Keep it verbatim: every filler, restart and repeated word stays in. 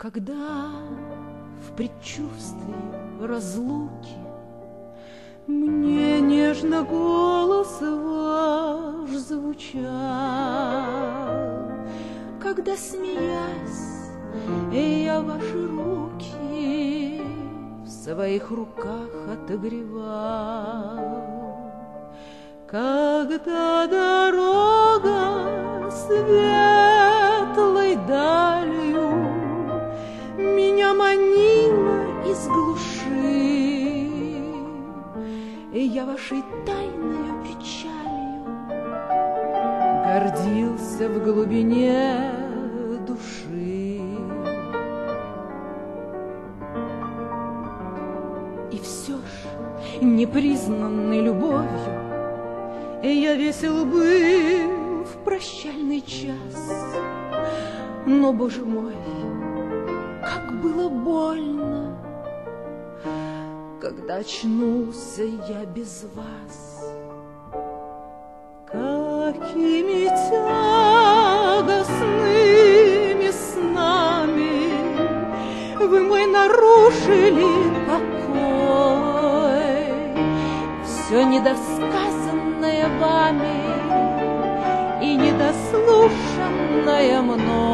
Когда в предчувствии разлуки мне нежно голос ваш звучал, когда, смеясь, я ваши руки в своих руках отогревал, когда дорога светлой далью меня манила из глуши, и я вашей тайною печалью гордился в глубине души. И все ж, непризнанной любовью, я весел был в прощальный час, но, Боже мой, как было больно, когда очнулся я без вас. Какими тягостными снами вы мой нарушили покой, все недосказанное вами и недослушанное мной.